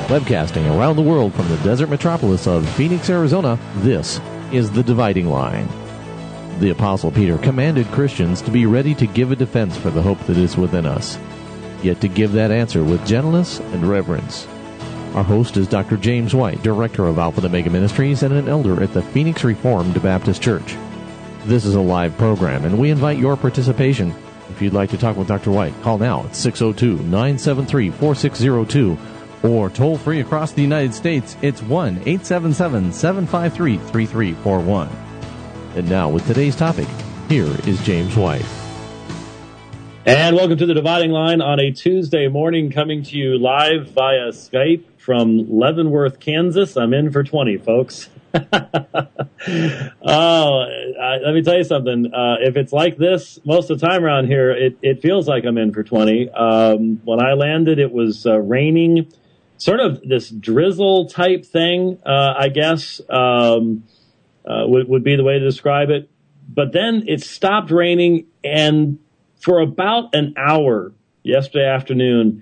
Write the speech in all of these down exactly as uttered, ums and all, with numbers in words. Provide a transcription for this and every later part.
Webcasting around the world from the desert metropolis of Phoenix, Arizona, this is The Dividing Line. The Apostle Peter commanded Christians to be ready to give a defense for the hope that is within us, yet to give that answer with gentleness and reverence. Our host is Doctor James White, Director of Alpha and Omega Ministries and an elder at the Phoenix Reformed Baptist Church. This is a live program, and we invite your participation. If you'd like to talk with Doctor White, call now at six oh two, nine seven three, four six zero two, or toll free across the United States, it's one eight seven seven, seven five three, three three four one. And now, with today's topic, here is James White. And welcome to The Dividing Line on a Tuesday morning, coming to you live via Skype from Leavenworth, Kansas. I'm in for twenty, folks. oh, I, let me tell you something. Uh, if it's like this most of the time around here, it, it feels like I'm in for twenty. Um, when I landed, it was uh, raining. Sort of this drizzle type thing, uh, I guess, um, uh, would, would be the way to describe it. But then it stopped raining, and for about an hour yesterday afternoon,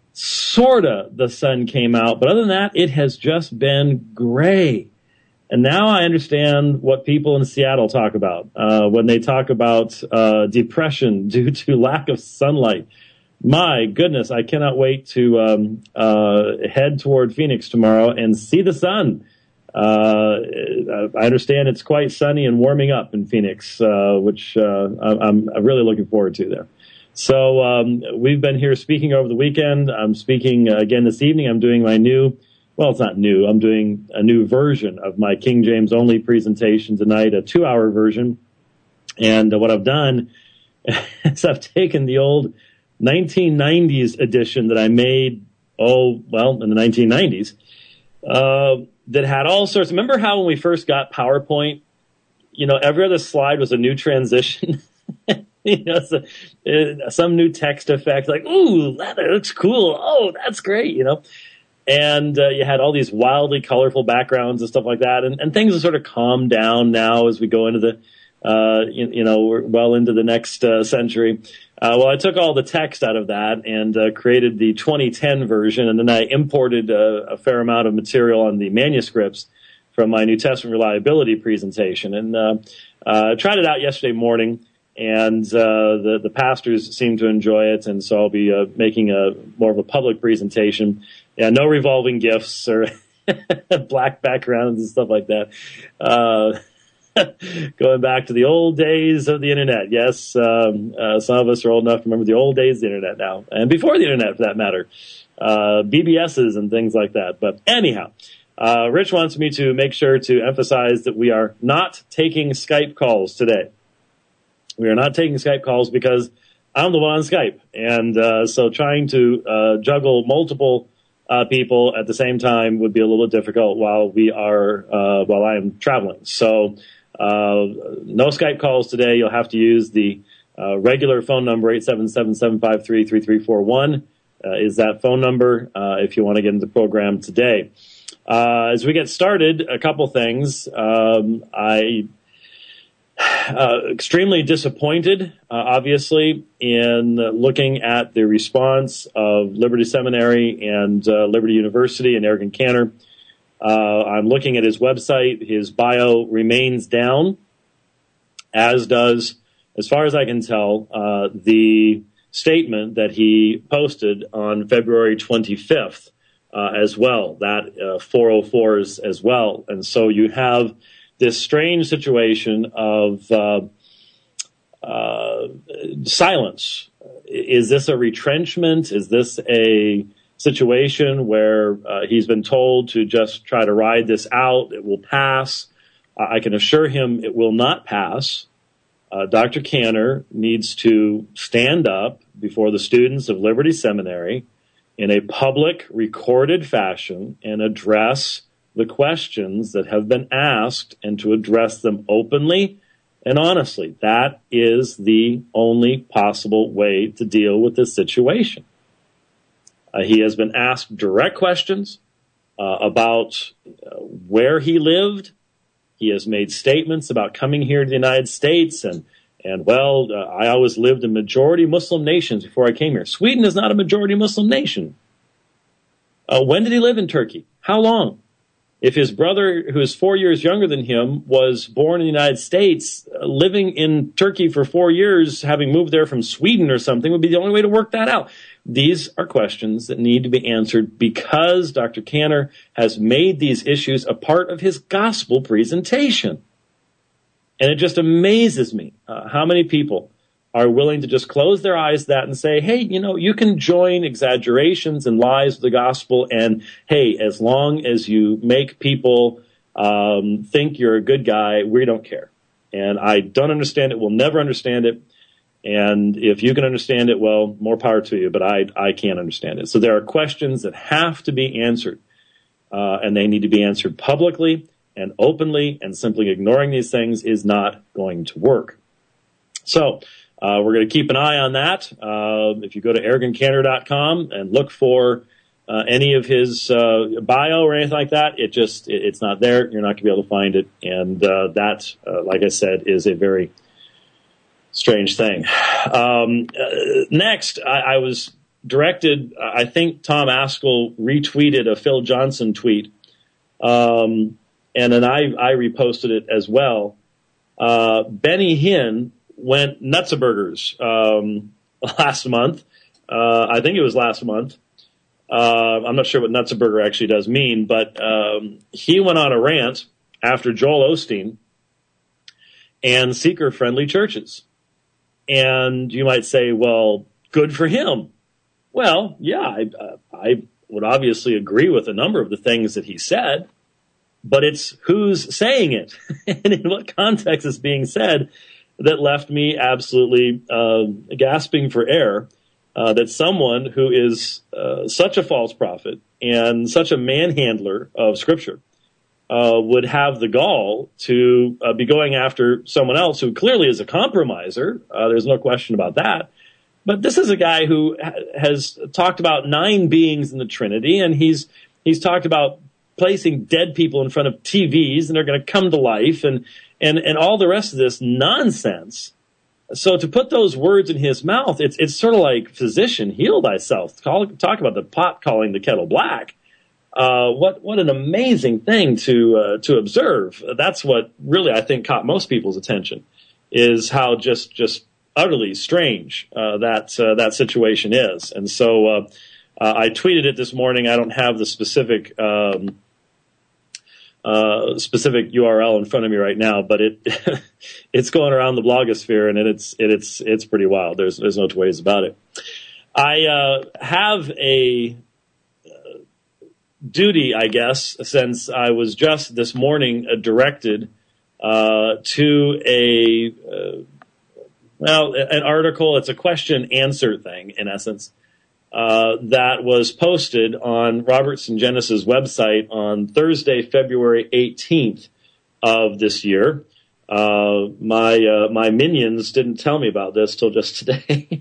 sorta the sun came out. But other than that, it has just been gray. And now I understand what people in Seattle talk about uh, when they talk about uh, depression due to lack of sunlight. My goodness, I cannot wait to um, uh, head toward Phoenix tomorrow and see the sun. Uh, I understand it's quite sunny and warming up in Phoenix, uh, which uh, I'm, I'm really looking forward to there. So um, we've been here speaking over the weekend. I'm speaking uh, again this evening. I'm doing my new, well, it's not new. I'm doing a new version of my King James only presentation tonight, a two-hour version. And uh, what I've done is I've taken the old nineteen nineties edition that I made, oh, well, in the nineteen nineties, uh, that had all sorts. Remember how when we first got PowerPoint, you know, every other slide was a new transition? you know, so, uh, some new text effect, like, ooh, that looks cool. Oh, that's great, you know. And uh, you had all these wildly colorful backgrounds and stuff like that. And, and things have sort of calmed down now as we go into the, uh, you, you know, we're well into the next uh, century. Uh, well, I took all the text out of that and uh, created the twenty ten version, and then I imported uh, a fair amount of material on the manuscripts from my New Testament reliability presentation. And uh, uh, I tried it out yesterday morning, and uh, the, the pastors seemed to enjoy it, and so I'll be uh, making a more of a public presentation. Yeah, no revolving gifts or black backgrounds and stuff like that. Uh Going back to the old days of the internet. Yes, um, uh, some of us are old enough to remember the old days of the internet now, and before the internet, for that matter, uh, B B Ss and things like that. But anyhow, uh, Rich wants me to make sure to emphasize that we are not taking Skype calls today. We are not taking Skype calls because I'm the one on Skype, and uh, so trying to uh, juggle multiple uh, people at the same time would be a little difficult while we are uh, while I am traveling. So. Uh, no Skype calls today. You'll have to use the uh, regular phone number, eight seven seven, seven five three, three three four one uh, is that phone number uh, if you want to get into the program today. Uh, as we get started, a couple things. Um, I uh, extremely disappointed, uh, obviously, in looking at the response of Liberty Seminary and uh, Liberty University and Eric and Cantor. Uh, I'm looking at his website. His bio remains down, as does, as far as I can tell, uh, the statement that he posted on February twenty-fifth uh, as well, that uh, four oh fours as well. And so you have this strange situation of uh, uh, silence. Is this a retrenchment? Is this a situation where uh, he's been told to just try to ride this out? It will pass. Uh, I can assure him it will not pass. Uh, Doctor Cantor needs to stand up before the students of Liberty Seminary in a public, recorded fashion and address the questions that have been asked and to address them openly and honestly. That is the only possible way to deal with this situation. Uh, he has been asked direct questions uh, about uh, where he lived. He has made statements about coming here to the United States and, and well, uh, I always lived in majority Muslim nations before I came here. Sweden is not a majority Muslim nation. Uh, when did he live in Turkey? How long? If his brother, who is four years younger than him, was born in the United States, uh, living in Turkey for four years, having moved there from Sweden or something, would be the only way to work that out. These are questions that need to be answered because Doctor Cantor has made these issues a part of his gospel presentation. And it just amazes me uh, how many people are willing to just close their eyes to that and say, hey, you know, you can join exaggerations and lies of the gospel, and hey, as long as you make people um, think you're a good guy, we don't care. And I don't understand it, will never understand it. And if you can understand it, well, more power to you, but I, I can't understand it. So there are questions that have to be answered, uh, and they need to be answered publicly and openly, and simply ignoring these things is not going to work. So, Uh, we're going to keep an eye on that. Uh, if you go to arrogant cantor dot com and look for uh, any of his uh, bio or anything like that, it just it, it's not there. You're not going to be able to find it. And uh, that, uh, like I said, is a very strange thing. Um, uh, next, I, I was directed, I think Tom Askell retweeted a Phil Johnson tweet, um, and then I, I reposted it as well. Uh, Benny Hinn went Nutzaburgers um, last month. Uh, I think it was last month. Uh, I'm not sure what Nutzaburger actually does mean, but um, he went on a rant after Joel Osteen and seeker-friendly churches. And you might say, well, good for him. Well, yeah, I, uh, I would obviously agree with a number of the things that he said, but it's who's saying it and in what context it's being said that left me absolutely uh, gasping for air, uh, that someone who is uh, such a false prophet and such a manhandler of Scripture uh, would have the gall to uh, be going after someone else who clearly is a compromiser. Uh, there's no question about that. But this is a guy who ha- has talked about nine beings in the Trinity, and he's he's talked about placing dead people in front of T Vs, and they're going to come to life, and And and all the rest of this nonsense. So to put those words in his mouth, it's it's sort of like, physician, heal thyself. Call, talk about the pot calling the kettle black. Uh, what what an amazing thing to uh, to observe. That's what really I think caught most people's attention, is how just just utterly strange uh, that uh, that situation is. And so uh, uh, I tweeted it this morning. I don't have the specific. Um, Uh, specific U R L in front of me right now, but it it's going around the blogosphere, and it's it, it's it's pretty wild. There's there's no two ways about it. I uh, have a uh, duty, I guess, since I was just this morning uh, directed uh, to a uh, well an article. It's a question answer thing in essence. Uh, that was posted on Robert Sungenis' website on Thursday, February eighteenth of this year. Uh, my uh, my minions didn't tell me about this till just today.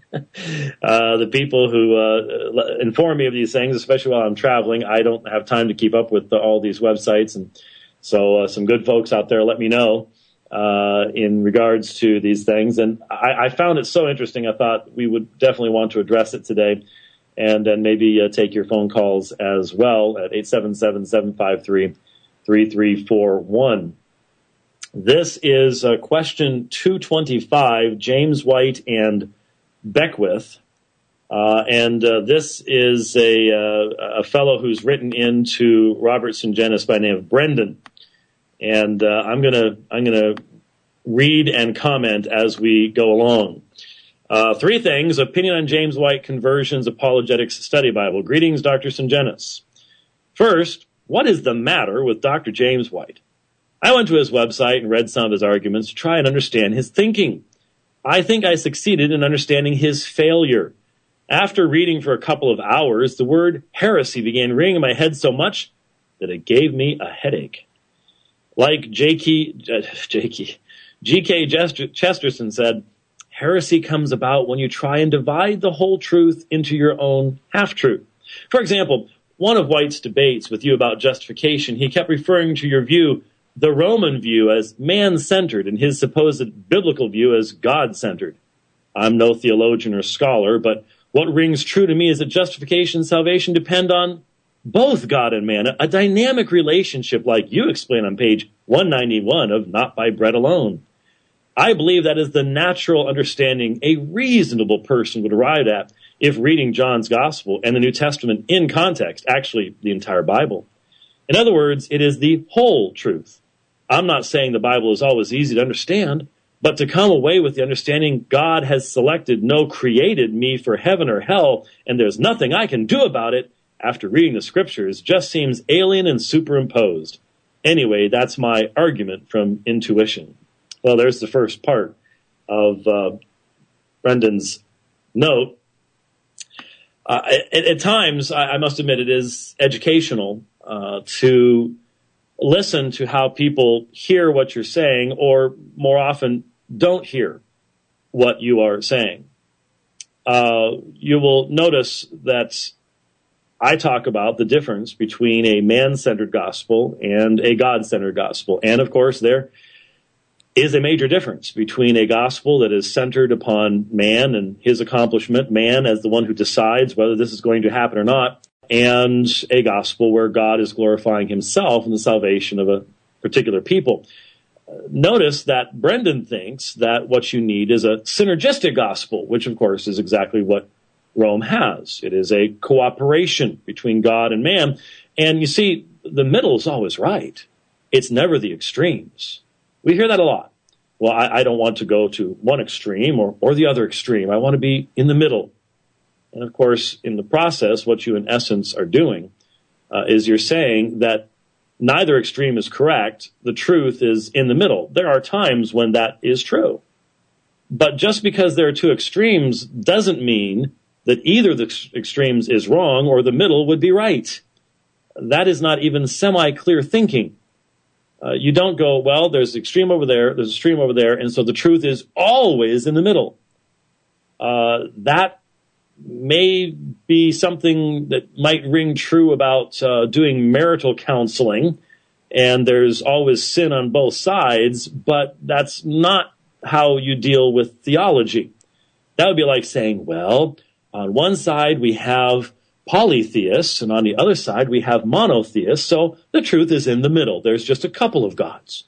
uh, the people who uh, inform me of these things, especially while I'm traveling, I don't have time to keep up with the, all these websites, and so uh, some good folks out there let me know uh, in regards to these things. And I, I found it so interesting, I thought we would definitely want to address it today, and then maybe uh, take your phone calls as well at eight seven seven, seven five three, three three four one. This is uh, question two twenty-five, James White and Beckwith. Uh, and uh, this is a, uh, a fellow who's written into Robert Sungenis by the name of Brendan. And uh, I'm gonna I'm gonna read and comment as we go along. Uh, three things: opinion on James White Conversions Apologetics Study Bible. Greetings, Doctor Sungenis. First, what is the matter with Doctor James White? I went to his website and read some of his arguments to try and understand his thinking. I think I succeeded in understanding his failure. After reading for a couple of hours, the word heresy began ringing in my head so much that it gave me a headache. Like J K, J K, G K Chesterton said, heresy comes about when you try and divide the whole truth into your own half-truth. For example, one of White's debates with you about justification, he kept referring to your view, the Roman view, as man-centered and his supposed biblical view as God-centered. I'm no theologian or scholar, but what rings true to me is that justification and salvation depend on both God and man, a dynamic relationship like you explain on page one ninety-one of Not by Bread Alone. I believe that is the natural understanding a reasonable person would arrive at if reading John's Gospel and the New Testament in context, actually the entire Bible. In other words, it is the whole truth. I'm not saying the Bible is always easy to understand, but to come away with the understanding God has selected, no created me for heaven or hell, and there's nothing I can do about it after reading the scriptures just seems alien and superimposed. Anyway, that's my argument from intuition. Well, there's the first part of uh, Brendan's note. Uh, at, at times, I, I must admit, it is educational uh, to listen to how people hear what you're saying, or more often don't hear what you are saying. Uh, you will notice that I talk about the difference between a man-centered gospel and a God-centered gospel. And of course, there is a major difference between a gospel that is centered upon man and his accomplishment, man as the one who decides whether this is going to happen or not, and a gospel where God is glorifying himself in the salvation of a particular people. Notice that Brendan thinks that what you need is a synergistic gospel, which of course is exactly what Rome has. It is a cooperation between God and man. And you see, the middle is always right. It's never the extremes. We hear that a lot. Well, I, I don't want to go to one extreme or, or the other extreme. I want to be in the middle. And of course, in the process, what you in essence are doing uh, is you're saying that neither extreme is correct. The truth is in the middle. There are times when that is true. But just because there are two extremes doesn't mean that either of the ex- extremes is wrong or the middle would be right. That is not even semi-clear thinking. Uh, you don't go, well, there's an extreme over there, there's an extreme over there, and so the truth is always in the middle. Uh, that may be something that might ring true about uh, doing marital counseling, and there's always sin on both sides, but that's not how you deal with theology. That would be like saying, well, on one side we have polytheists, and on the other side we have monotheists, so the truth is in the middle. There's just a couple of gods.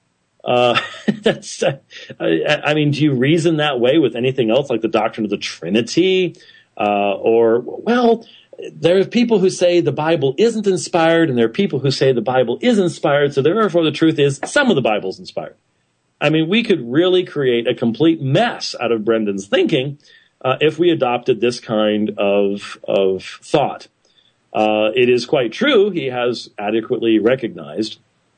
Uh, that's, uh, I, I mean, do you reason that way with anything else, like the doctrine of the Trinity? Uh, or, well, there are people who say the Bible isn't inspired, and there are people who say the Bible is inspired, so therefore the truth is some of the Bible's inspired. I mean, we could really create a complete mess out of Brendan's thinking uh, if we adopted this kind of, of thought. Uh, it is quite true, he has adequately recognized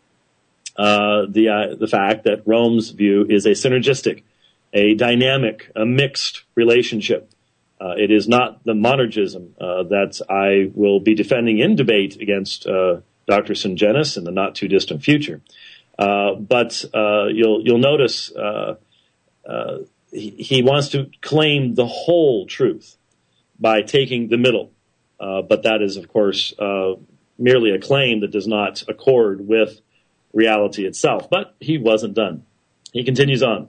uh, the, uh, the fact that Rome's view is a synergistic, a dynamic, a mixed relationship. Uh, it is not the monergism uh, that I will be defending in debate against uh, Doctor Sungenis in the not-too-distant future. Uh, but uh, you'll you'll notice uh, uh, he, he wants to claim the whole truth by taking the middle. Uh, but that is, of course, uh, merely a claim that does not accord with reality itself. But he wasn't done. He continues on.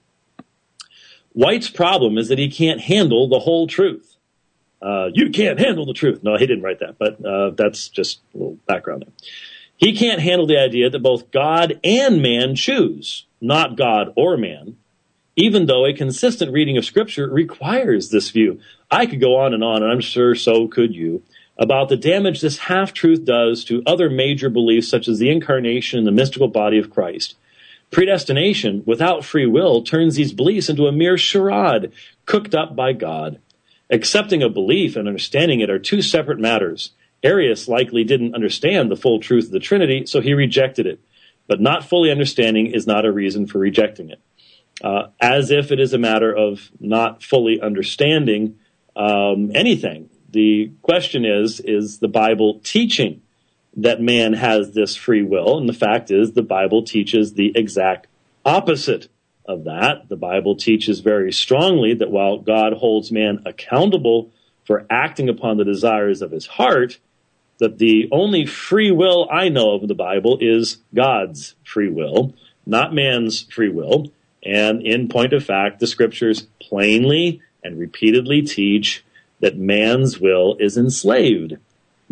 White's problem is that he can't handle the whole truth. Uh, you can't handle the truth. No, he didn't write that, but uh, that's just a little background there. He can't handle the idea that both God and man choose, not God or man, even though a consistent reading of Scripture requires this view. I could go on and on, and I'm sure so could you, about the damage this half-truth does to other major beliefs such as the incarnation and the mystical body of Christ. Predestination, without free will, turns these beliefs into a mere charade, cooked up by God. Accepting a belief and understanding it are two separate matters. Arius likely didn't understand the full truth of the Trinity, so he rejected it. But not fully understanding is not a reason for rejecting it. Uh, as if it is a matter of not fully understanding um, anything. The question is, is the Bible teaching that man has this free will? And the fact is, the Bible teaches the exact opposite of that. The Bible teaches very strongly that while God holds man accountable for acting upon the desires of his heart, that the only free will I know of in the Bible is God's free will, not man's free will. And in point of fact, the scriptures plainly and repeatedly teach that man's will is enslaved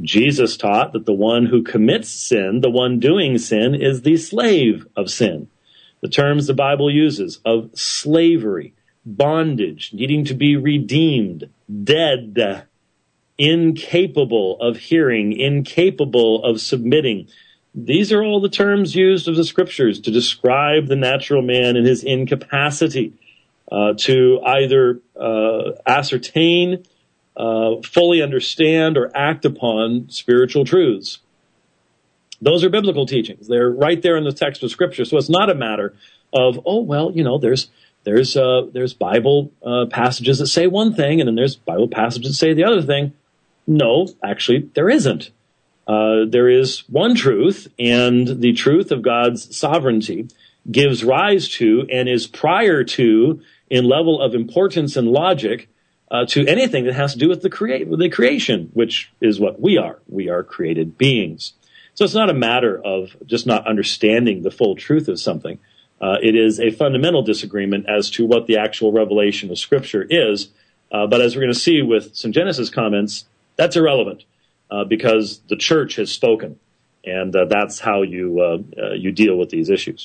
Jesus taught that the one who commits sin, the one doing sin, is the slave of sin. The terms the Bible uses of slavery, bondage, needing to be redeemed, dead, incapable of hearing, incapable of submitting. These are all the terms used of the scriptures to describe the natural man and his incapacity uh, to either uh, ascertain, uh, fully understand, or act upon spiritual truths. Those are biblical teachings. They're right there in the text of Scripture. So it's not a matter of, oh, well, you know, there's there's uh, there's Bible uh, passages that say one thing, and then there's Bible passages that say the other thing. No, actually, there isn't. Uh, there is one truth, and the truth of God's sovereignty gives rise to and is prior to, in level of importance and logic, uh, to anything that has to do with the create with the creation, which is what we are. We are created beings. So it's not a matter of just not understanding the full truth of something. Uh, it is a fundamental disagreement as to what the actual revelation of Scripture is. Uh, but as we're going to see with some Genesis comments, that's irrelevant uh, because the church has spoken, and uh, that's how you uh, uh, you deal with these issues.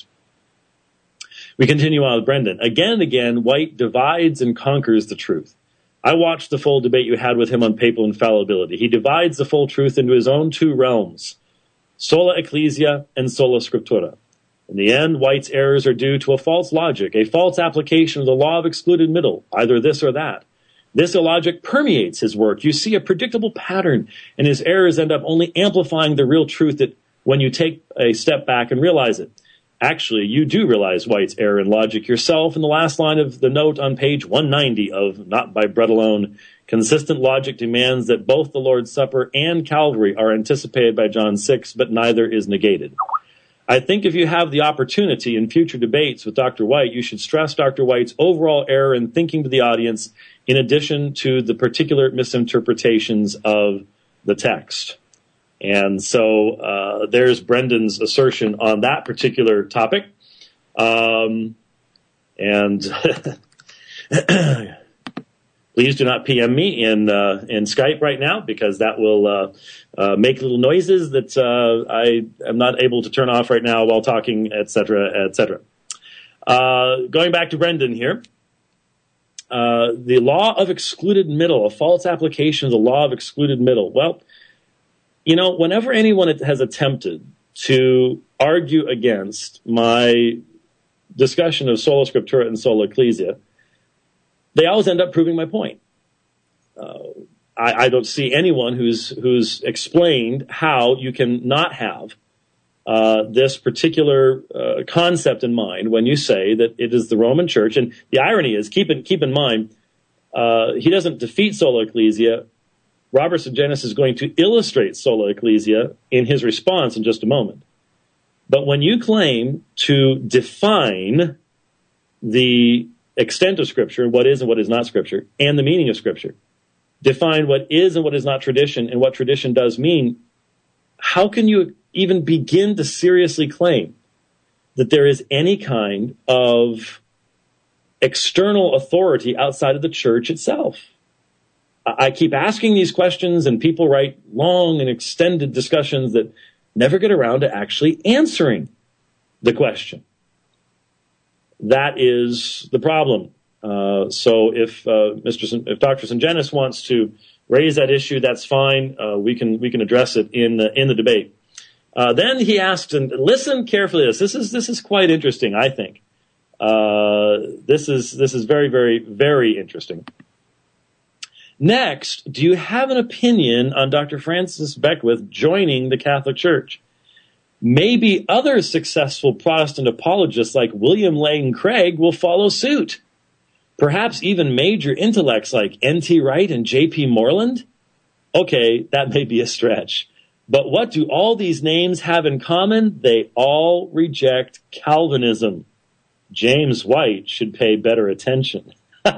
We continue on with Brendan. Again and again, White divides and conquers the truth. I watched the full debate you had with him on papal infallibility. He divides the full truth into his own two realms, sola ecclesia and sola scriptura. In the end, White's errors are due to a false logic, a false application of the law of excluded middle, either this or that. This illogic permeates his work. You see a predictable pattern, and his errors end up only amplifying the real truth that when you take a step back and realize it. Actually, you do realize White's error in logic yourself in the last line of the note on page one ninety of Not by Bread Alone. Consistent logic demands that both the Lord's Supper and Calvary are anticipated by John six, but neither is negated. I think if you have the opportunity in future debates with Doctor White, you should stress Doctor White's overall error in thinking to the audience in addition to the particular misinterpretations of the text. And so uh, there's Brendan's assertion on that particular topic. Um, and please do not P M me in uh, in Skype right now, because that will uh, uh, make little noises that uh, I am not able to turn off right now while talking, et cetera, et cetera. Uh, going back to Brendan here. Uh, the law of excluded middle, a false application of the law of excluded middle. Well, you know, whenever anyone has attempted to argue against my discussion of sola scriptura and sola ecclesia, they always end up proving my point. Uh, I, I don't see anyone who's who's explained how you can not have uh, this particular uh, concept in mind when you say that it is the Roman Church. And the irony is, keep in, keep in mind, uh, he doesn't defeat sola ecclesia. Robert Sungenis is going to illustrate sola ecclesia in his response in just a moment. But when you claim to define the extent of Scripture, what is and what is not Scripture, and the meaning of Scripture, define what is and what is not tradition and what tradition does mean, how can you even begin to seriously claim that there is any kind of external authority outside of the church itself? I keep asking these questions, and people write long and extended discussions that never get around to actually answering the question. That is the problem. Uh, so if uh, Mister Sin- if Doctor Sungenis wants to raise that issue, that's fine. Uh, we can we can address it in the, in the debate. Uh, then he asked, and listen carefully to this. This is this is quite interesting, I think. Uh, this is this is very very very interesting. Next, do you have an opinion on Doctor Francis Beckwith joining the Catholic Church? Maybe other successful Protestant apologists like William Lane Craig will follow suit. Perhaps even major intellects like N T Wright and J P Moreland? Okay, that may be a stretch. But what do all these names have in common? They all reject Calvinism. James White should pay better attention.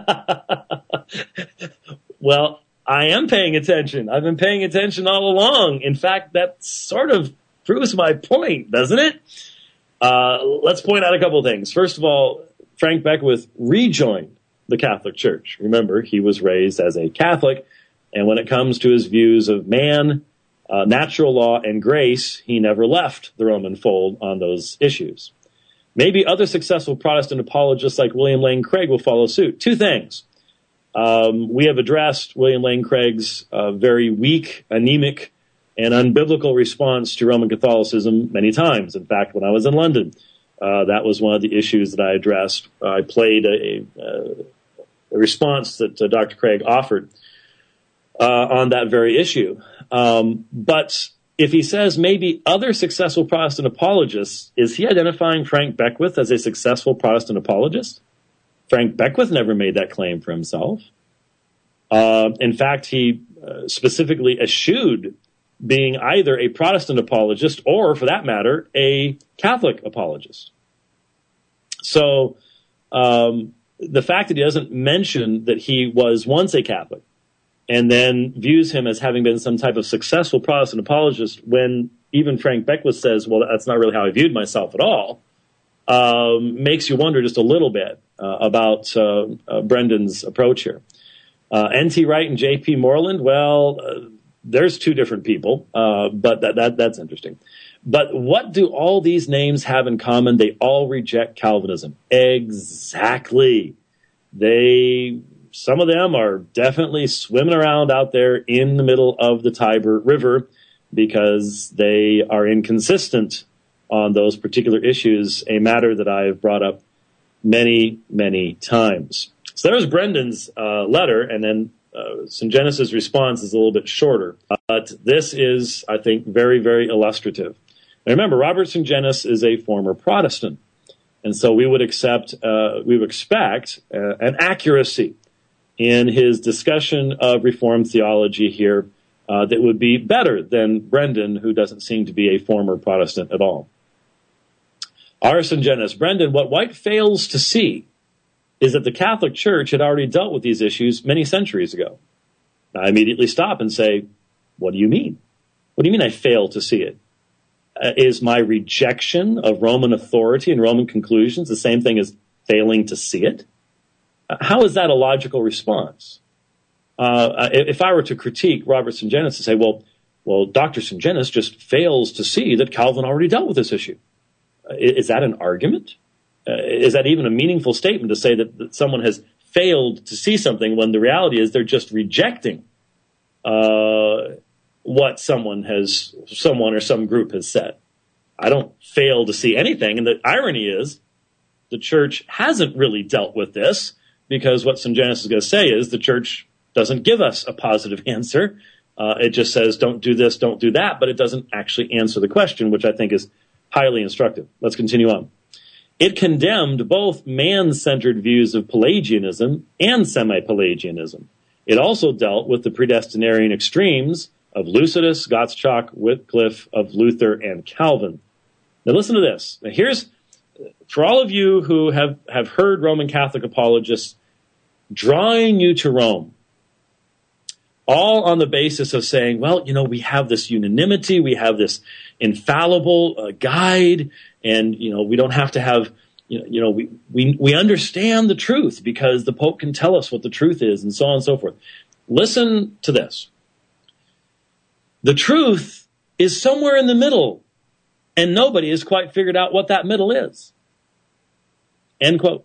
Well, I am paying attention. I've been paying attention all along. In fact, that sort of proves my point, doesn't it? Uh, let's point out a couple of things. First of all, Frank Beckwith rejoined the Catholic Church. Remember, he was raised as a Catholic, and when it comes to his views of man, uh, natural law and grace, he never left the Roman fold on those issues. Maybe other successful Protestant apologists like William Lane Craig will follow suit. Two things. Um, we have addressed William Lane Craig's uh, very weak, anemic, and unbiblical response to Roman Catholicism many times. In fact, when I was in London, uh, that was one of the issues that I addressed. I played a, a, a response that uh, Doctor Craig offered uh, on that very issue. Um, but if he says maybe other successful Protestant apologists, is he identifying Frank Beckwith as a successful Protestant apologist? Frank Beckwith never made that claim for himself. Uh, in fact, he uh, specifically eschewed being either a Protestant apologist or, for that matter, a Catholic apologist. So um, the fact that he doesn't mention that he was once a Catholic and then views him as having been some type of successful Protestant apologist when even Frank Beckwith says, well, that's not really how I viewed myself at all, um, makes you wonder just a little bit uh, about uh, uh, Brendan's approach here. Uh, N T Wright and J P Moreland, well, uh, there's two different people, uh, but that, that that's interesting. But what do all these names have in common? They all reject Calvinism. Exactly. They, some of them are definitely swimming around out there in the middle of the Tiber River because they are inconsistent on those particular issues, a matter that I have brought up many, many times. So there's Brendan's uh, letter, and then uh, Sungenis' response is a little bit shorter. But this is, I think, very, very illustrative. Now remember, Robert Sungenis is a former Protestant, and so we would accept, uh, we would expect uh, an accuracy in his discussion of Reformed theology here uh, that would be better than Brendan, who doesn't seem to be a former Protestant at all. R. Sungenis, Brendan, what White fails to see is that the Catholic Church had already dealt with these issues many centuries ago. Now, I immediately stop and say, what do you mean? What do you mean I fail to see it? Uh, is my rejection of Roman authority and Roman conclusions the same thing as failing to see it? Uh, how is that a logical response? Uh, if I were to critique Robert Sungenis and say, well, well, Doctor Sungenis just fails to see that Calvin already dealt with this issue. Uh, is that an argument? Uh, is that even a meaningful statement to say that, that someone has failed to see something when the reality is they're just rejecting uh, what someone has, someone or some group has said? I don't fail to see anything. And the irony is the church hasn't really dealt with this because what Sungenis is going to say is the church doesn't give us a positive answer. Uh, it just says, don't do this, don't do that, but it doesn't actually answer the question, which I think is highly instructive. Let's continue on. It condemned both man-centered views of Pelagianism and semi-Pelagianism. It also dealt with the predestinarian extremes of Lucidus, Gottschalk, Wycliffe, of Luther, and Calvin. Now listen to this. Now here's, for all of you who have, have heard Roman Catholic apologists drawing you to Rome, all on the basis of saying, well, you know, we have this unanimity, we have this infallible uh, guide, and, you know, we don't have to have, you know, you know we, we, we understand the truth because the Pope can tell us what the truth is, and so on and so forth. Listen to this. The truth is somewhere in the middle, and nobody has quite figured out what that middle is. End quote.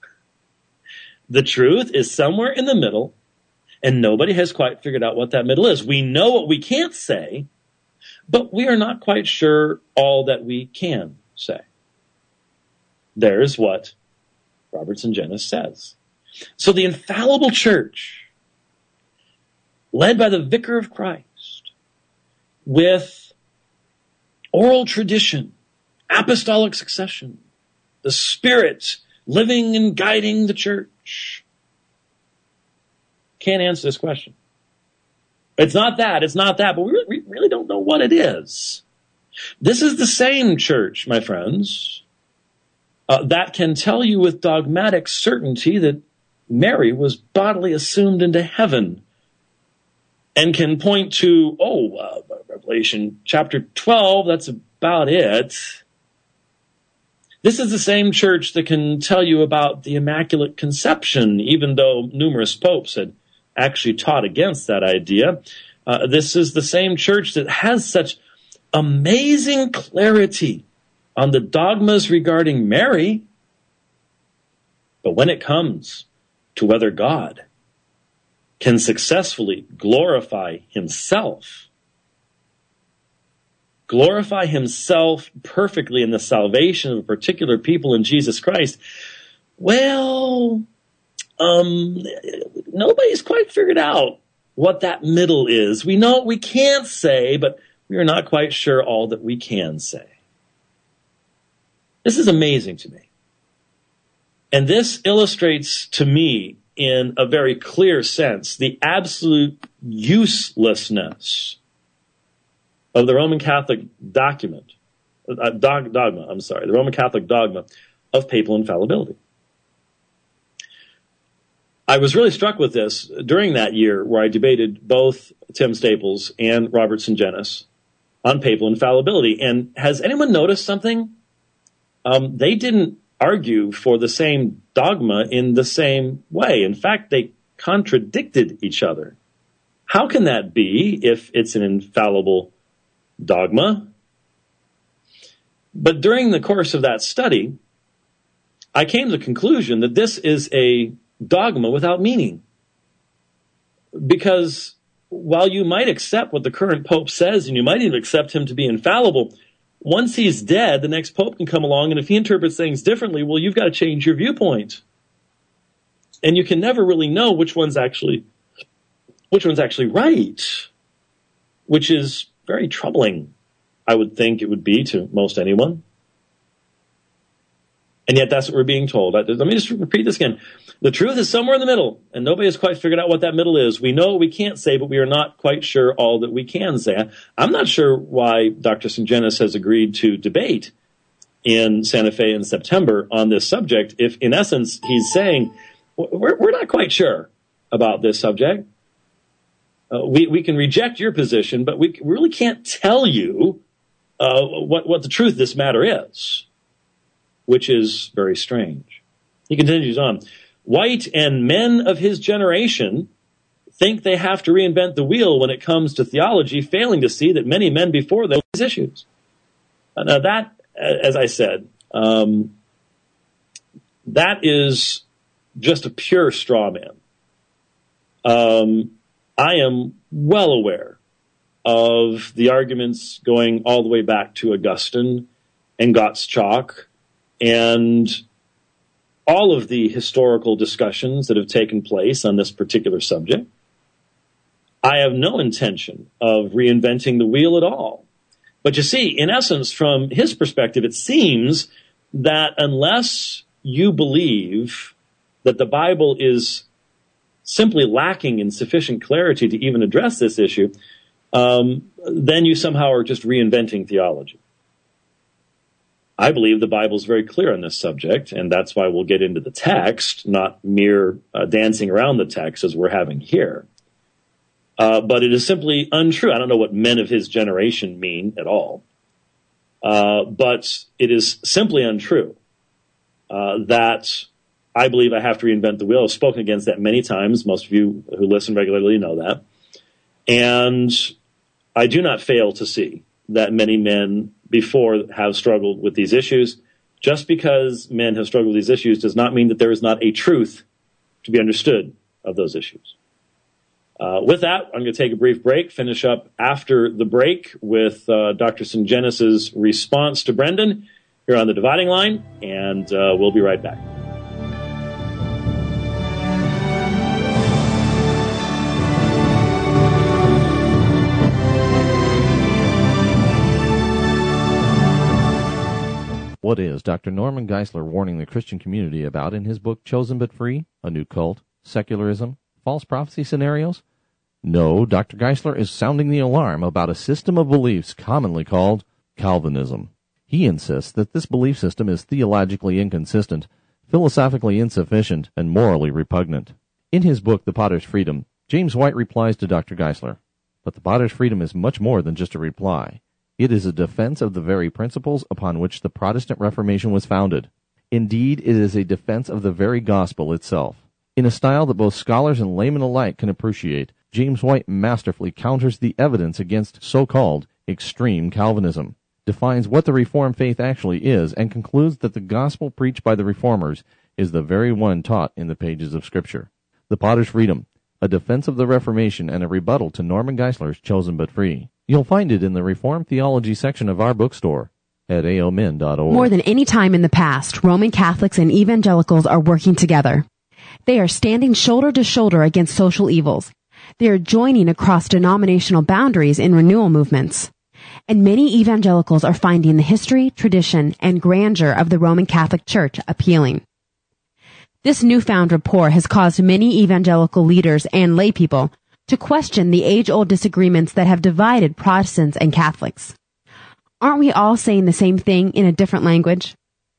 The truth is somewhere in the middle, and nobody has quite figured out what that middle is. We know what we can't say, but we are not quite sure all that we can say. There's what Robert Sungenis says. So the infallible church, led by the Vicar of Christ, with oral tradition, apostolic succession, the Spirit living and guiding the church, can't answer this question. It's not that, it's not that, but we really, we really don't know what it is. This is the same church, my friends, uh, that can tell you with dogmatic certainty that Mary was bodily assumed into heaven, and can point to, oh, uh, Revelation chapter twelve, that's about it. This is the same church that can tell you about the Immaculate Conception, even though numerous popes had actually taught against that idea. Uh, this is the same church that has such amazing clarity on the dogmas regarding Mary. But when it comes to whether God can successfully glorify himself, glorify himself perfectly in the salvation of a particular people in Jesus Christ, well, um, nobody's quite figured out what that middle is. We know what we can't say, but we are not quite sure all that we can say. This is amazing to me. And this illustrates to me in a very clear sense the absolute uselessness of the Roman Catholic document, uh, dog, dogma, I'm sorry, the Roman Catholic dogma of papal infallibility. I was really struck with this during that year where I debated both Tim Staples and Robert Sungenis on papal infallibility. And has anyone noticed something? Um, they didn't argue for the same dogma in the same way. In fact, they contradicted each other. How can that be if it's an infallible dogma? But during the course of that study, I came to the conclusion that this is a dogma without meaning. Because while you might accept what the current pope says, and you might even accept him to be infallible, once he's dead, the next pope can come along, and if he interprets things differently, well, you've got to change your viewpoint. And you can never really know which one's actually, which one's actually right, which is very troubling, I would think it would be to most anyone. And yet that's what we're being told. Let me just repeat this again. The truth is somewhere in the middle, and nobody has quite figured out what that middle is. We know what we can't say, but we are not quite sure all that we can say. I'm not sure why Doctor Sungenis has agreed to debate in Santa Fe in September on this subject, if in essence he's saying, we're, we're not quite sure about this subject. Uh, we, we can reject your position, but we really can't tell you uh, what, what the truth of this matter is, which is very strange. He continues on. White and men of his generation think they have to reinvent the wheel when it comes to theology, failing to see that many men before them these issues. Now that, as I said, um, that is just a pure straw man. Um, I am well aware of the arguments going all the way back to Augustine and Gottschalk and all of the historical discussions that have taken place on this particular subject. I have no intention of reinventing the wheel at all. But you see, in essence, from his perspective, it seems that unless you believe that the Bible is simply lacking in sufficient clarity to even address this issue, um, then you somehow are just reinventing theology. I believe the Bible is very clear on this subject, and that's why we'll get into the text, not mere uh, dancing around the text as we're having here. Uh, but it is simply untrue. I don't know what men of his generation mean at all. Uh, but it is simply untrue uh, that I believe I have to reinvent the wheel. I've spoken against that many times. Most of you who listen regularly know that. And I do not fail to see that many men before have struggled with these issues. Just because men have struggled with these issues does not mean that there is not a truth to be understood of those issues. Uh, with that, I'm going to take a brief break, finish up after the break with uh, Doctor Sungenis's response to Brendan here on The Dividing Line, and uh, we'll be right back. What is Doctor Norman Geisler warning the Christian community about in his book Chosen But Free, A New Cult, Secularism, False Prophecy Scenarios? No, Doctor Geisler is sounding the alarm about a system of beliefs commonly called Calvinism. He insists that this belief system is theologically inconsistent, philosophically insufficient, and morally repugnant. In his book The Potter's Freedom, James White replies to Doctor Geisler, but the Potter's Freedom is much more than just a reply. It is a defense of the very principles upon which the Protestant Reformation was founded. Indeed, it is a defense of the very gospel itself. In a style that both scholars and laymen alike can appreciate, James White masterfully counters the evidence against so-called extreme Calvinism, defines what the Reformed faith actually is, and concludes that the gospel preached by the Reformers is the very one taught in the pages of Scripture. The Potter's Freedom, a defense of the Reformation and a rebuttal to Norman Geisler's Chosen but Free. You'll find it in the Reformed Theology section of our bookstore at a o min dot org. More than any time in the past, Roman Catholics and evangelicals are working together. They are standing shoulder to shoulder against social evils. They are joining across denominational boundaries in renewal movements. And many evangelicals are finding the history, tradition, and grandeur of the Roman Catholic Church appealing. This newfound rapport has caused many evangelical leaders and laypeople to question the age-old disagreements that have divided Protestants and Catholics. Aren't we all saying the same thing in a different language?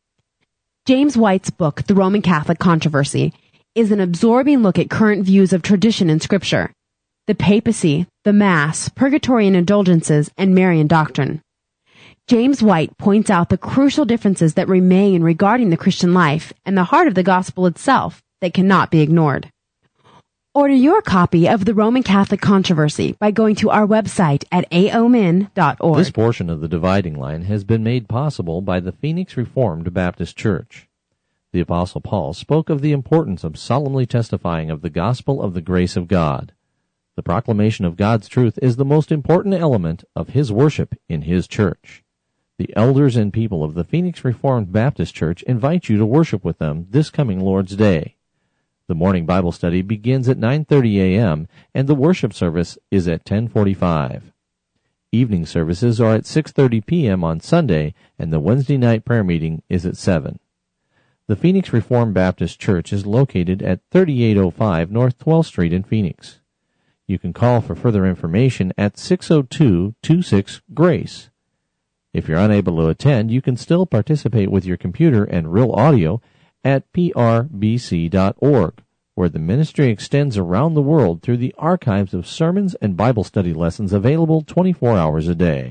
James White's book, The Roman Catholic Controversy, is an absorbing look at current views of tradition and Scripture, the papacy, the Mass, purgatory and indulgences, and Marian doctrine. James White points out the crucial differences that remain regarding the Christian life and the heart of the gospel itself that cannot be ignored. Order your copy of The Roman Catholic Controversy by going to our website at a o min dot org. This portion of the Dividing Line has been made possible by the Phoenix Reformed Baptist Church. The Apostle Paul spoke of the importance of solemnly testifying of the gospel of the grace of God. The proclamation of God's truth is the most important element of his worship in his church. The elders and people of the Phoenix Reformed Baptist Church invite you to worship with them this coming Lord's Day. The morning Bible study begins at nine thirty a.m. and the worship service is at ten forty-five. Evening services are at six thirty p.m. on Sunday, and the Wednesday night prayer meeting is at seven. The Phoenix Reformed Baptist Church is located at thirty-eight oh five North twelfth Street in Phoenix. You can call for further information at six oh two, two six, GRACE. If you're unable to attend, you can still participate with your computer and real audio at p r b c dot org, where the ministry extends around the world through the archives of sermons and Bible study lessons available twenty-four hours a day.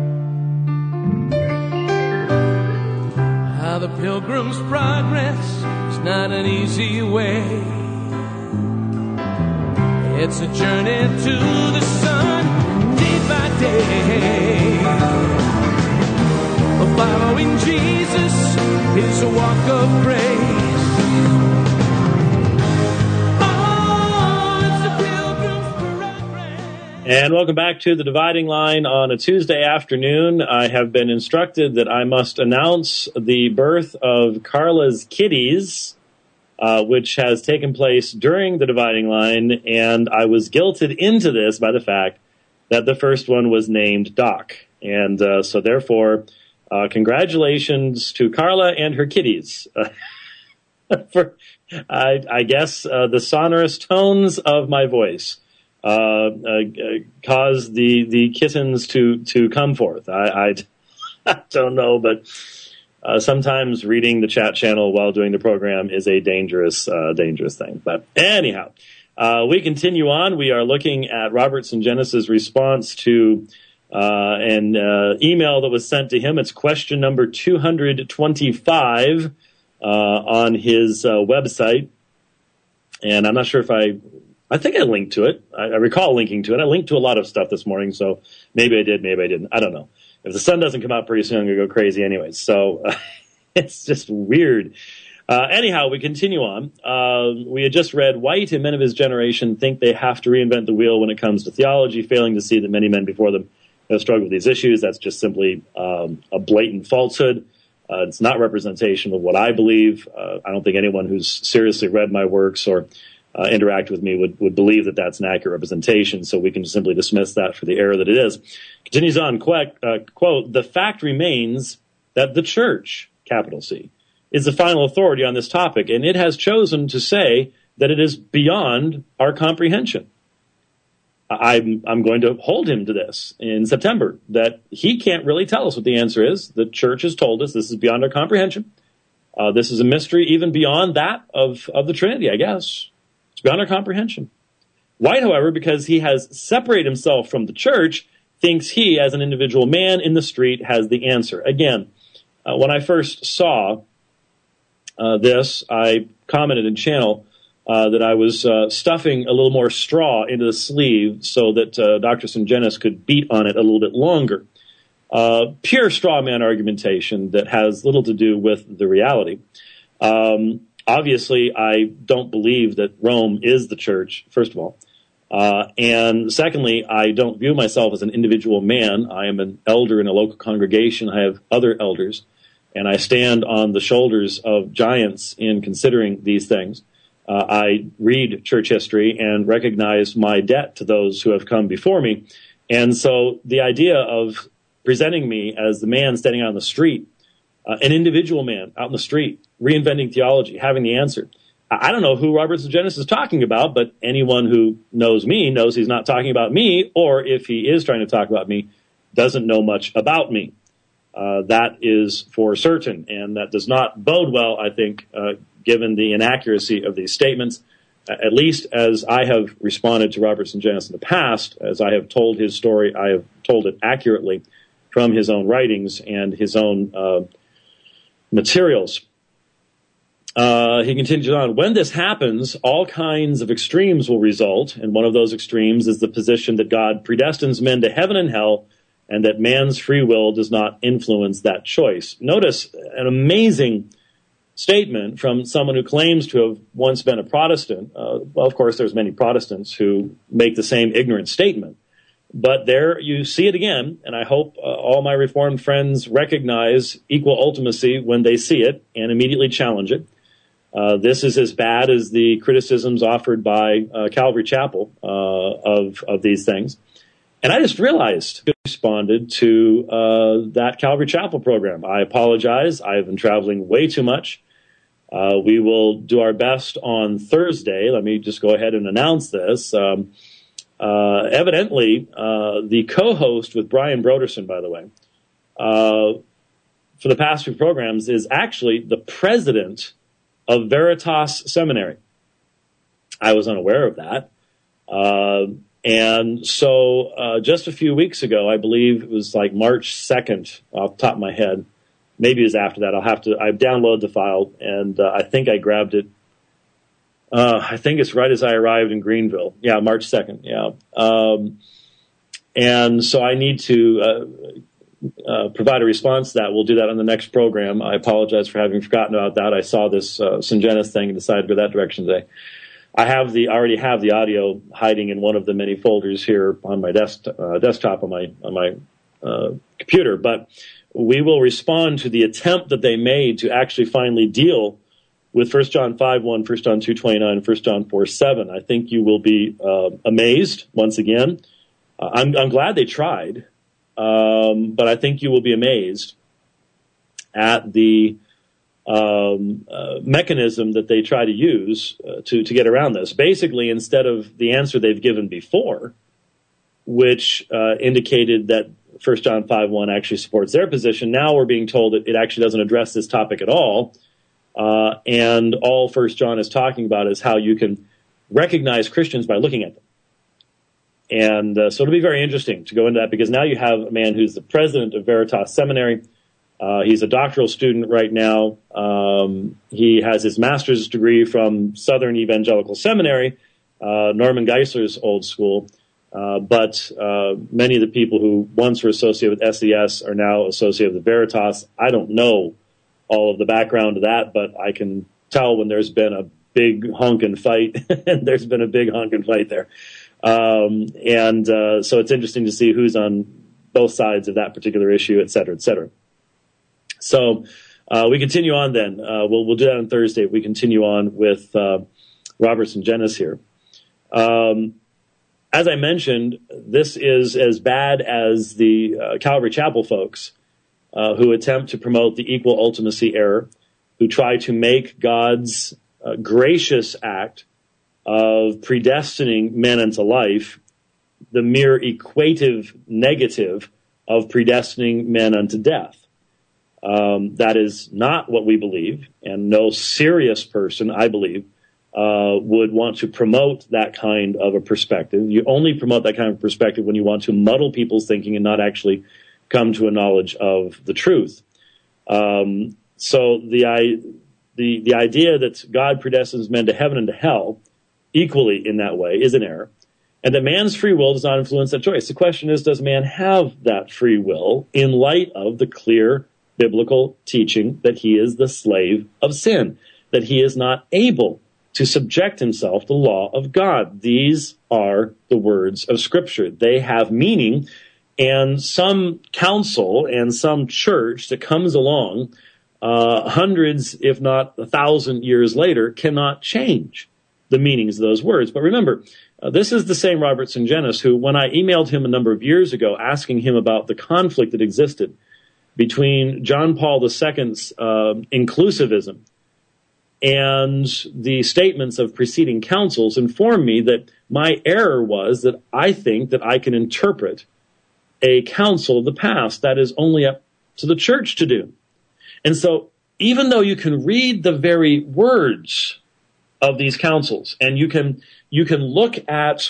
How the Pilgrim's Progress is not an easy way. It's a journey to the sun, day by day. Following Jesus is a walk of grace. Oh, it's a Pilgrim's Progress. And welcome back to the Dividing Line on a Tuesday afternoon. I have been instructed that I must announce the birth of Carla's kitties, uh, which has taken place during the Dividing Line, and I was guilted into this by the fact that the first one was named Doc. And uh, so therefore, uh, congratulations to Carla and her kitties. Uh, for, I, I guess, uh, the sonorous tones of my voice uh, uh, caused the, the kittens to, to come forth. I, I, I don't know, but uh, sometimes reading the chat channel while doing the program is a dangerous, uh, dangerous thing. But anyhow, uh, we continue on. We are looking at Robertson Genesis' response to uh, an uh, email that was sent to him. It's question number two hundred twenty-five uh, on his uh, website. And I'm not sure if I, I think I linked to it. I, I recall linking to it. I linked to a lot of stuff this morning, so maybe I did, maybe I didn't. I don't know. If the sun doesn't come out pretty soon, I'm going to go crazy anyways. So uh, it's just weird. Uh, anyhow, we continue on. Uh, we had just read, White and men of his generation think they have to reinvent the wheel when it comes to theology, failing to see that many men before them have struggled with these issues. That's just simply um, a blatant falsehood. Uh, it's not representation of what I believe. Uh, I don't think anyone who's seriously read my works or uh, interacted with me would, would believe that that's an accurate representation, so we can just simply dismiss that for the error that it is. Continues on, quote, uh, quote, the fact remains that the church, capital C, is the final authority on this topic, and it has chosen to say that it is beyond our comprehension. I'm, I'm going to hold him to this in September, that he can't really tell us what the answer is. The church has told us this is beyond our comprehension. Uh, this is a mystery even beyond that of, of the Trinity, I guess. It's beyond our comprehension. White, however, because he has separated himself from the church, thinks he, as an individual man in the street, has the answer. Again, uh, when I first saw uh, this, I commented in channel, uh, that I was uh, stuffing a little more straw into the sleeve so that uh, Doctor Sungenis could beat on it a little bit longer. Uh, pure straw man argumentation that has little to do with the reality. Um, obviously, I don't believe that Rome is the church, first of all. Uh, and secondly, I don't view myself as an individual man. I am an elder in a local congregation. I have other elders, and I stand on the shoulders of giants in considering these things. Uh, I read church history and recognize my debt to those who have come before me. And so the idea of presenting me as the man standing out on the street, uh, an individual man out in the street, reinventing theology, having the answer. I don't know who Robert Sungenis is talking about, but anyone who knows me knows he's not talking about me, or if he is trying to talk about me, doesn't know much about me. Uh, that is for certain, and that does not bode well, I think, uh, given the inaccuracy of these statements, uh, at least as I have responded to Robert Sungenis in the past. As I have told his story, I have told it accurately from his own writings and his own uh, materials. Uh, he continues on, when this happens, all kinds of extremes will result, and one of those extremes is the position that God predestines men to heaven and hell, and that man's free will does not influence that choice. Notice an amazing statement from someone who claims to have once been a Protestant. Uh, well, of course, there's many Protestants who make the same ignorant statement. But there you see it again, and I hope uh, all my Reformed friends recognize equal ultimacy when they see it and immediately challenge it. Uh, this is as bad as the criticisms offered by uh, Calvary Chapel uh, of of these things. And I just realized I responded to uh, that Calvary Chapel program. I apologize. I've been traveling way too much. Uh, we will do our best on Thursday. Let me just go ahead and announce this. Um, uh, evidently, uh, the co-host with Brian Broderson, by the way, uh, for the past few programs is actually the president of Veritas Seminary. I was unaware of that. Uh, and so uh, just a few weeks ago, I believe it was like March second, off the top of my head. Maybe it was after that. I'll have to, I've downloaded the file, and uh, I think I grabbed it. Uh, I think it's right as I arrived in Greenville. Yeah, March second, yeah. Um, and so I need to uh, uh, provide a response to that. We'll do that on the next program. I apologize for having forgotten about that. I saw this uh, Sungenis thing and decided to go that direction today. I have the already have the audio hiding in one of the many folders here on my desk, uh, desktop on my on my uh, computer. But we will respond to the attempt that they made to actually finally deal with First John five one, First John two twenty-nine, and First John four seven. I think you will be uh, amazed once again. Uh, I'm, I'm glad they tried, um, but I think you will be amazed at the Um, uh, mechanism that they try to use uh, to, to get around this. Basically, instead of the answer they've given before, which uh, indicated that First John five one actually supports their position, now we're being told that it actually doesn't address this topic at all. Uh, and all First John is talking about is how you can recognize Christians by looking at them. And uh, so it'll be very interesting to go into that, because now you have a man who's the president of Veritas Seminary. Uh, he's a doctoral student right now. Um, he has his master's degree from Southern Evangelical Seminary, uh, Norman Geisler's old school. Uh, but uh, many of the people who once were associated with S E S are now associated with Veritas. I don't know all of the background to that, but I can tell when there's been a big honkin' fight, and there's been a big honkin' fight there. Um, and uh, so it's interesting to see who's on both sides of that particular issue, et cetera, et cetera. So uh, we continue on then. Uh, we'll we'll do that on Thursday. We continue on with uh, Robert Sungenis here. Um, as I mentioned, this is as bad as the uh, Calvary Chapel folks uh, who attempt to promote the equal ultimacy error, who try to make God's uh, gracious act of predestining men unto life the mere equative negative of predestining men unto death. Um, that is not what we believe, and no serious person, I believe, uh, would want to promote that kind of a perspective. You only promote that kind of perspective when you want to muddle people's thinking and not actually come to a knowledge of the truth. Um, so the I, the, the idea that God predestines men to heaven and to hell equally in that way is an error, and that man's free will does not influence that choice. The question is, does man have that free will in light of the clear biblical teaching that he is the slave of sin, that he is not able to subject himself to the law of God? These are the words of Scripture. They have meaning, and some council and some church that comes along uh, hundreds, if not a thousand years later, cannot change the meanings of those words. But remember, uh, this is the same Robert Sungenis who, when I emailed him a number of years ago asking him about the conflict that existed between John Paul the Second's uh, inclusivism and the statements of preceding councils, informed me that my error was that I think that I can interpret a council of the past. That is only up to the church to do. And so even though you can read the very words of these councils, and you can you can look at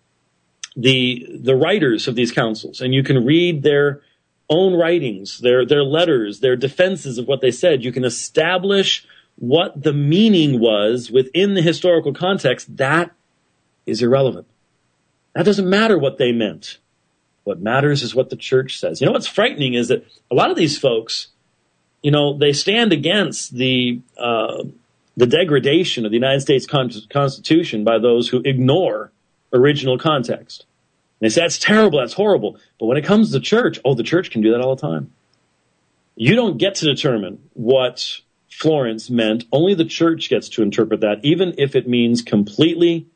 the the writers of these councils, and you can read their own writings, their their letters, their defenses of what they said, you can establish what the meaning was within the historical context. That is irrelevant. That doesn't matter what they meant. What matters is what the church says. You know what's frightening is that a lot of these folks, you know, they stand against the uh, the degradation of the United States Con- Constitution by those who ignore original context. And they say, that's terrible, that's horrible. But when it comes to church, oh, the church can do that all the time. You don't get to determine what Florence meant. Only the church gets to interpret that, even if it means completely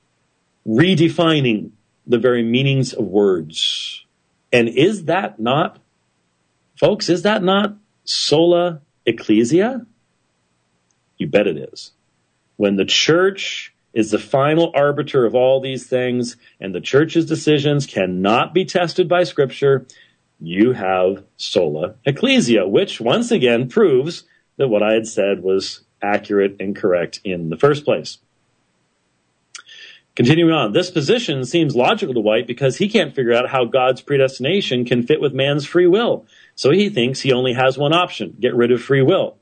redefining the very meanings of words. And is that not, folks, is that not sola ecclesia? You bet it is. When the church is the final arbiter of all these things, and the church's decisions cannot be tested by Scripture, you have sola ecclesia, which once again proves that what I had said was accurate and correct in the first place. Continuing on, this position seems logical to White because he can't figure out how God's predestination can fit with man's free will. So he thinks he only has one option: get rid of free will.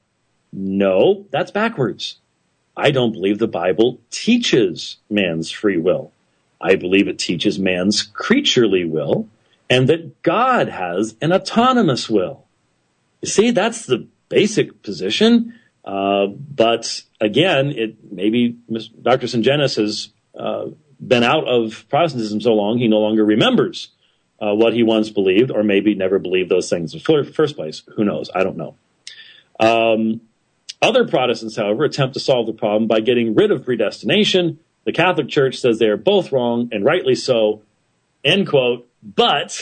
No, that's backwards. I don't believe the Bible teaches man's free will. I believe it teaches man's creaturely will, and that God has an autonomous will. You see, that's the basic position. Uh, but again, it maybe Doctor Sungenis has uh, been out of Protestantism so long he no longer remembers uh, what he once believed, or maybe never believed those things in the first place. Who knows? I don't know. Um, Other Protestants, however, attempt to solve the problem by getting rid of predestination. The Catholic Church says they are both wrong, and rightly so, end quote. But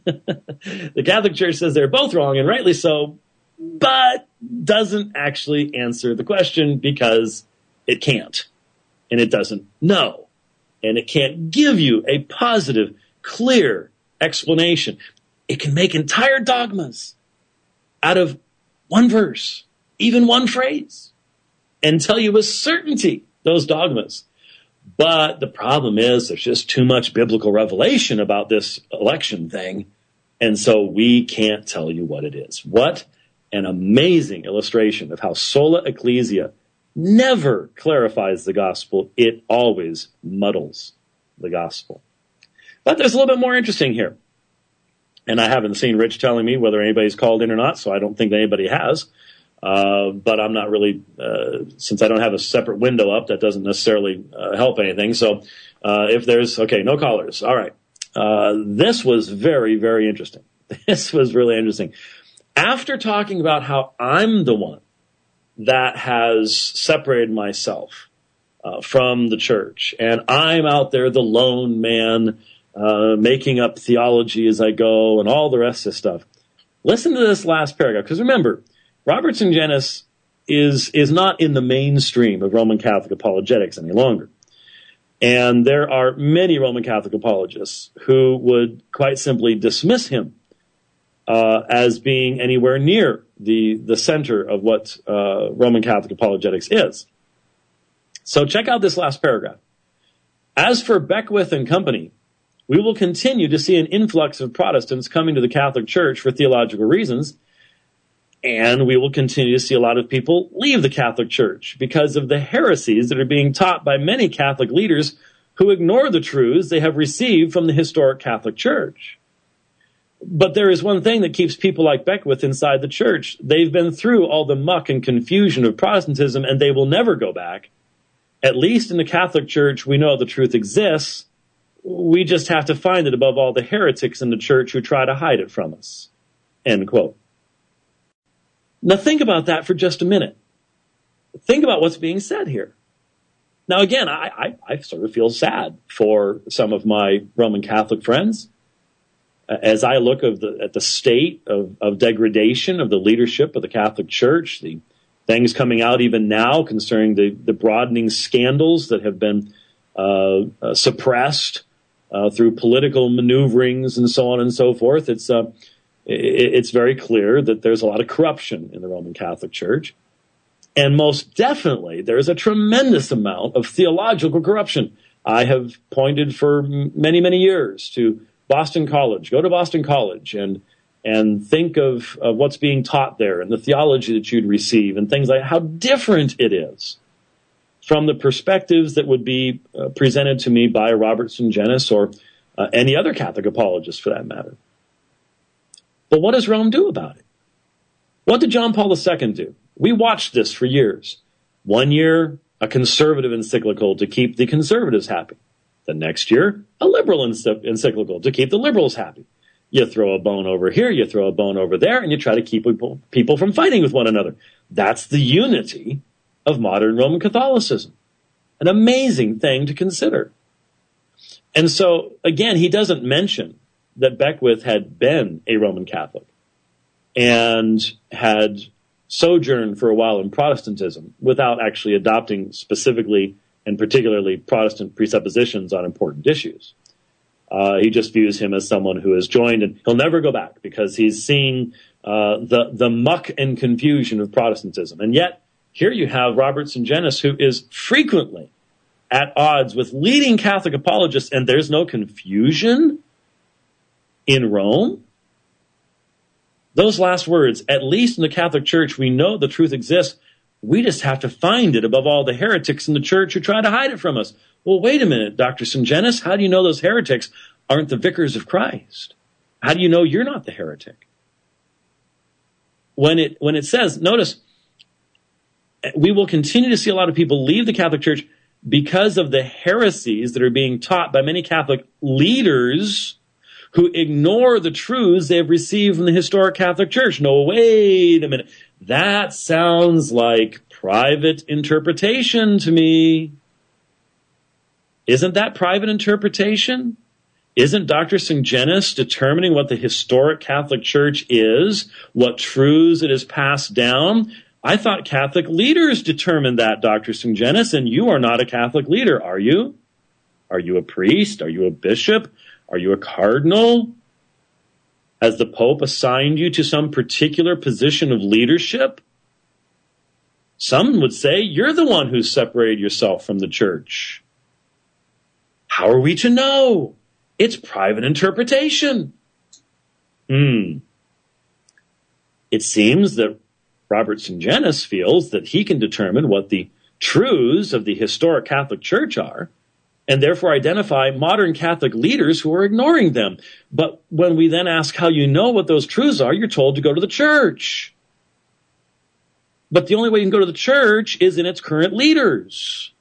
the Catholic Church says they're both wrong, and rightly so, but doesn't actually answer the question because it can't, and it doesn't know, and it can't give you a positive, clear explanation. It can make entire dogmas out of one verse, even one phrase, and tell you with certainty those dogmas. But the problem is there's just too much biblical revelation about this election thing, and so we can't tell you what it is. What an amazing illustration of how sola ecclesia never clarifies the gospel. It always muddles the gospel. But there's a little bit more interesting here. And I haven't seen Rich telling me whether anybody's called in or not, so I don't think that anybody has. Uh, but I'm not really, uh, since I don't have a separate window up, that doesn't necessarily uh, help anything. So uh, if there's, okay, no callers. All right. Uh, this was very, very interesting. This was really interesting. After talking about how I'm the one that has separated myself uh, from the church, and I'm out there, the lone man, uh, making up theology as I go and all the rest of this stuff, listen to this last paragraph, because remember, Robert Sungenis is is not in the mainstream of Roman Catholic apologetics any longer. And there are many Roman Catholic apologists who would quite simply dismiss him uh, as being anywhere near the, the center of what uh, Roman Catholic apologetics is. So check out this last paragraph. As for Beckwith and company, we will continue to see an influx of Protestants coming to the Catholic Church for theological reasons, And we will continue to see a lot of people leave the Catholic Church because of the heresies that are being taught by many Catholic leaders who ignore the truths they have received from the historic Catholic Church. But there is one thing that keeps people like Beckwith inside the church. They've been through all the muck and confusion of Protestantism, and they will never go back. At least in the Catholic Church, we know the truth exists. We just have to find it above all the heretics in the church who try to hide it from us. End quote. Now think about that for just a minute. Think about what's being said here. Now again, I, I, I sort of feel sad for some of my Roman Catholic friends. As I look of the, at the state of, of degradation of the leadership of the Catholic Church, the things coming out even now concerning the, the broadening scandals that have been uh, uh, suppressed uh, through political maneuverings and so on and so forth, it's uh, it's very clear that there's a lot of corruption in the Roman Catholic Church. And most definitely, there is a tremendous amount of theological corruption. I have pointed for many, many years to Boston College. Go to Boston College and and think of, of what's being taught there and the theology that you'd receive and things like how different it is from the perspectives that would be uh, presented to me by a Robert Sungenis or uh, any other Catholic apologist for that matter. But what does Rome do about it? What did John Paul the Second do? We watched this for years. One year, a conservative encyclical to keep the conservatives happy. The next year, a liberal encyclical to keep the liberals happy. You throw a bone over here, you throw a bone over there, and you try to keep people, people from fighting with one another. That's the unity of modern Roman Catholicism. An amazing thing to consider. And so, again, he doesn't mention that Beckwith had been a Roman Catholic and had sojourned for a while in Protestantism without actually adopting specifically and particularly Protestant presuppositions on important issues. Uh, he just views him as someone who has joined, and he'll never go back because he's seen uh, the, the muck and confusion of Protestantism. And yet, here you have Robert Sungenis, who is frequently at odds with leading Catholic apologists, and there's no confusion in Rome. Those last words, at least in the Catholic Church, we know the truth exists. We just have to find it above all the heretics in the church who try to hide it from us. Well, wait a minute, Doctor Sungenis. How do you know those heretics aren't the vicars of Christ? How do you know you're not the heretic? When it, when it says, notice, we will continue to see a lot of people leave the Catholic Church because of the heresies that are being taught by many Catholic leaders who ignore the truths they have received from the historic Catholic Church. No, wait a minute. That sounds like private interpretation to me. Isn't that private interpretation? Isn't Doctor Sungenis determining what the historic Catholic Church is, what truths it has passed down? I thought Catholic leaders determined that, Doctor Sungenis, and you are not a Catholic leader, are you? Are you a priest? Are you a bishop? Are you a cardinal? Has the Pope assigned you to some particular position of leadership? Some would say you're the one who's separated yourself from the church. How are we to know? It's private interpretation. Hmm. It seems that Robert Sungenis feels that he can determine what the truths of the historic Catholic Church are, and therefore identify modern Catholic leaders who are ignoring them. But when we then ask how you know what those truths are, you're told to go to the church. But the only way you can go to the church is in its current leaders.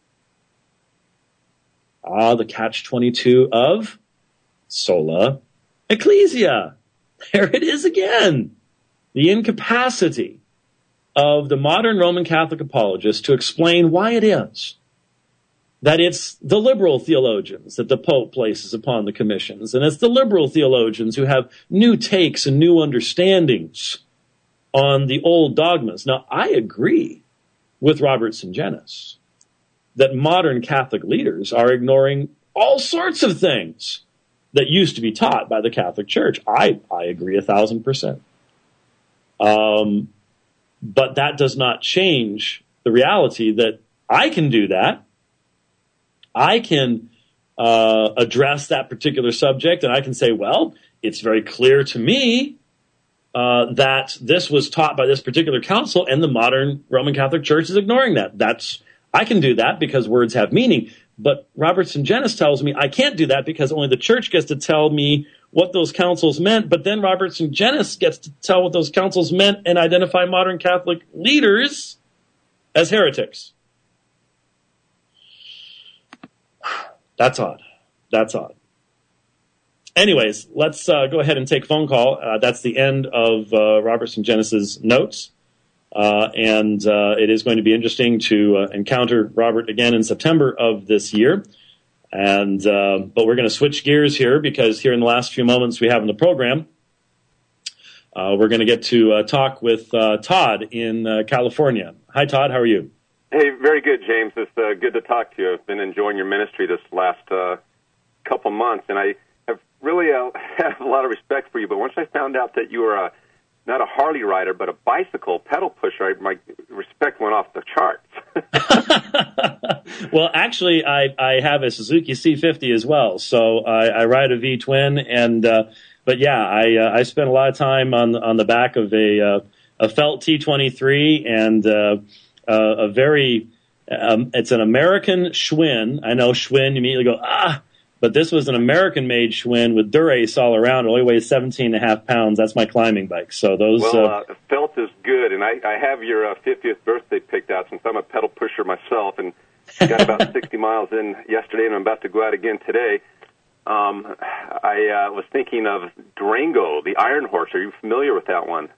Ah, the catch twenty-two of sola ecclesia. There it is again. The incapacity of the modern Roman Catholic apologist to explain why it is that it's the liberal theologians that the Pope places upon the commissions, and it's the liberal theologians who have new takes and new understandings on the old dogmas. Now, I agree with Robert Sungenis that modern Catholic leaders are ignoring all sorts of things that used to be taught by the Catholic Church. I, I agree a thousand percent. Um, but that does not change the reality that I can do that. I can uh, address that particular subject, and I can say, well, it's very clear to me uh, that this was taught by this particular council, and the modern Roman Catholic Church is ignoring that. That's I can do that because words have meaning. But Robertson Jennis tells me I can't do that because only the church gets to tell me what those councils meant. But then Robertson Jennis gets to tell what those councils meant and identify modern Catholic leaders as heretics. That's odd. That's odd. Anyways, let's uh, go ahead and take a phone call. Uh, that's the end of uh, Robertson Jennis's notes. Uh, and uh, it is going to be interesting to uh, encounter Robert again in September of this year. And uh, but we're going to switch gears here because here in the last few moments we have in the program, uh, we're going to get to uh, talk with uh, Todd in uh, California. Hi, Todd. How are you? Hey, very good, James. It's uh, good to talk to you. I've been enjoying your ministry this last uh, couple months, and I have really uh, have a lot of respect for you. But once I found out that you were a not a Harley rider, but a bicycle pedal pusher, my respect went off the charts. Well, actually, I, I have a Suzuki C fifty as well, so I, I ride a V-twin, and uh, but yeah, I uh, I spent a lot of time on on the back of a uh, a Felt T twenty-three and uh, uh, a very um, it's an American Schwinn. I know Schwinn, you immediately go ah. But this was an American-made Schwinn with Dura-Ace all around. It only weighs seventeen and a half pounds. That's my climbing bike. So those. Well, uh, uh, Felt is good, and I, I have your uh, fiftieth birthday picked out since I'm a pedal pusher myself, and got about sixty miles in yesterday, and I'm about to go out again today. Um, I uh, was thinking of Durango, the Iron Horse. Are you familiar with that one?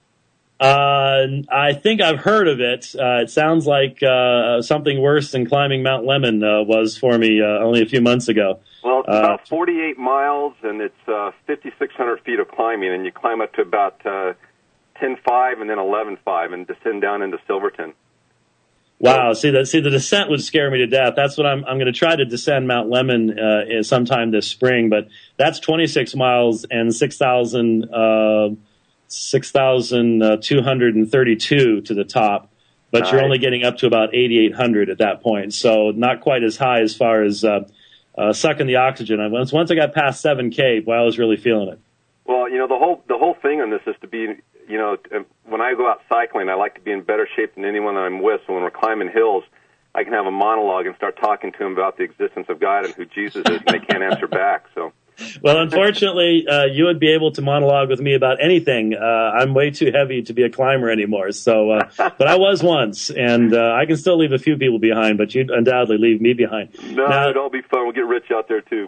Uh, I think I've heard of it. Uh, it sounds like uh, something worse than climbing Mount Lemmon uh, was for me uh, only a few months ago. Well, it's uh, about forty-eight miles, and it's uh, fifty-six hundred feet of climbing, and you climb up to about uh, ten five and then eleven five and descend down into Silverton. Wow, see the see the descent would scare me to death. That's what I'm I'm going to try to descend Mount Lemmon uh, sometime this spring, but that's twenty-six miles and six thousand uh, six thousand two hundred thirty-two to the top. But Nice. You're only getting up to about eighty-eight hundred at that point, so not quite as high as far as uh, uh, sucking the oxygen. I once once I got past seven K, boy, I was really feeling it. Well, you know, the whole the whole thing on this is to be, you know, when I go out cycling, I like to be in better shape than anyone that I'm with. So when we're climbing hills, I can have a monologue and start talking to them about the existence of God and who Jesus is, and they can't answer back. So. Well, unfortunately, uh, you would be able to monologue with me about anything. Uh, I'm way too heavy to be a climber anymore. So, uh, but I was once, and uh, I can still leave a few people behind, but you'd undoubtedly leave me behind. No, now, it'll all be fun. We'll get Rich out there too.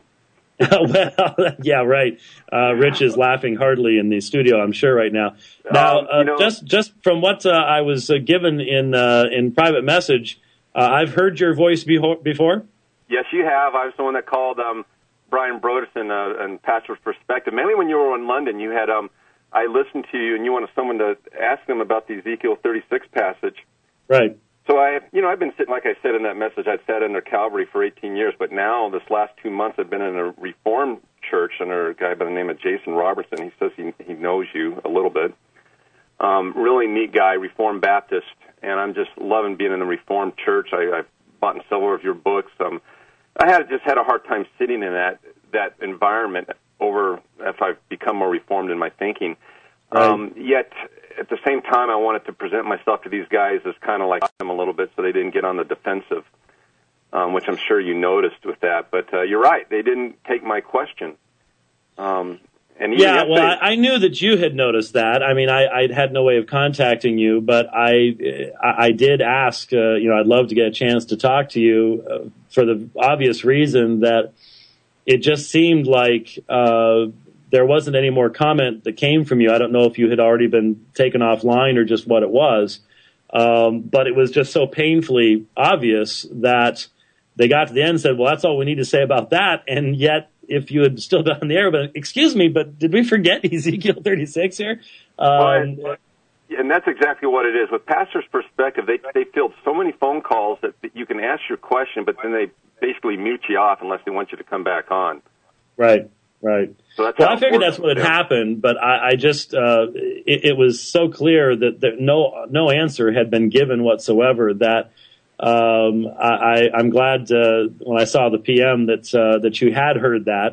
Well, yeah, right. Uh, Rich is laughing heartily in the studio, I'm sure, right now. Now, um, uh, you know, just just from what uh, I was uh, given in uh, in private message, uh, I've heard your voice beho- before. Yes, you have. I was the one that called um, Brian Broderson uh, and Pastor's Perspective. Mainly when you were in London, you had um, I listened to you, and you wanted someone to ask them about the Ezekiel thirty-six passage. Right. So I, you know, I've been sitting, like I said in that message, I'd sat under Calvary for eighteen years, but now this last two months I've been in a Reformed church under a guy by the name of Jason Robertson. He says he he knows you a little bit. Um, really neat guy, Reformed Baptist, and I'm just loving being in the Reformed church. I, I've bought several of your books. Um, I had just had a hard time sitting in that that environment over as I've become more Reformed in my thinking. Right. Um, yet, at the same time, I wanted to present myself to these guys as kind of like them a little bit so they didn't get on the defensive, um, which I'm sure you noticed with that. But uh, you're right. They didn't take my question. Um, and even yeah, well, they, I, I knew that you had noticed that. I mean, I, I had no way of contacting you, but I I, I did ask, uh, you know, I'd love to get a chance to talk to you uh, for the obvious reason that it just seemed like uh, there wasn't any more comment that came from you. I don't know if you had already been taken offline or just what it was. Um, but it was just so painfully obvious that they got to the end and said, well, that's all we need to say about that. And yet, if you had still been on the air, but excuse me, but did we forget Ezekiel thirty-six here? Um, well, and that's exactly what it is. With Pastor's Perspective, they they field so many phone calls that you can ask your question, but then they basically mute you off unless they want you to come back on. Right. Right. So that's well, how I figured it that's what had yeah. happened, but I, I just uh, it, it was so clear that, that no no answer had been given whatsoever. That um, I, I'm glad uh, when I saw the P M that uh, that you had heard that,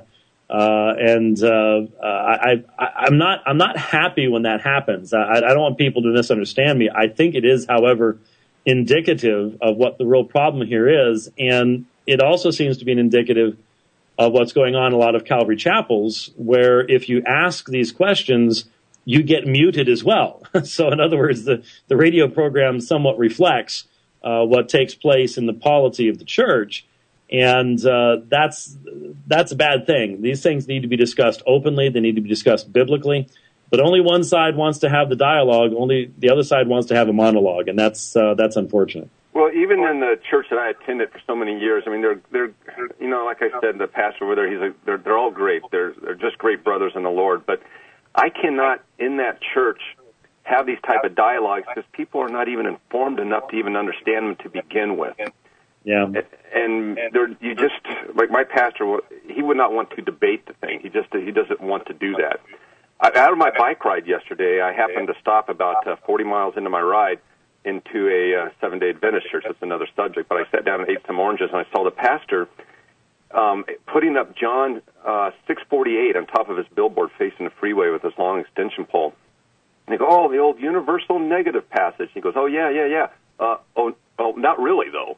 Uh, and uh, I, I, I'm not I'm not happy when that happens. I, I don't want people to misunderstand me. I think it is, however, indicative of what the real problem here is, and it also seems to be an indicative of what's going on in a lot of Calvary chapels, where if you ask these questions, you get muted as well. So, in other words, the, the radio program somewhat reflects uh, what takes place in the polity of the church. And uh, that's that's a bad thing. These things need to be discussed openly. They need to be discussed biblically. But only one side wants to have the dialogue. Only the other side wants to have a monologue, and that's uh, that's unfortunate. Well, even in the church that I attended for so many years, I mean, they're they're you know, like I said, the pastor over there, he's a, they're they're all great. They're they're just great brothers in the Lord. But I cannot in that church have these type of dialogues because people are not even informed enough to even understand them to begin with. Yeah, and there, you just like my pastor, he would not want to debate the thing. He just he doesn't want to do that. I, out of my bike ride yesterday, I happened to stop about uh, forty miles into my ride into a uh, seven-day Adventist church. That's another subject. But I sat down and ate some oranges, and I saw the pastor um, putting up John uh, six forty-eight on top of his billboard facing the freeway with this long extension pole. And I go, oh, the old universal negative passage. He goes, oh yeah, yeah, yeah. Uh, oh, oh, not really though.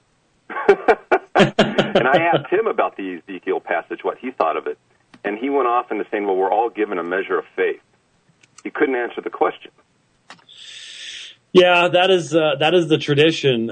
And I asked him about the Ezekiel passage, what he thought of it. And he went off into saying, well, we're all given a measure of faith. He couldn't answer the question. Yeah, that is uh, that is the tradition uh,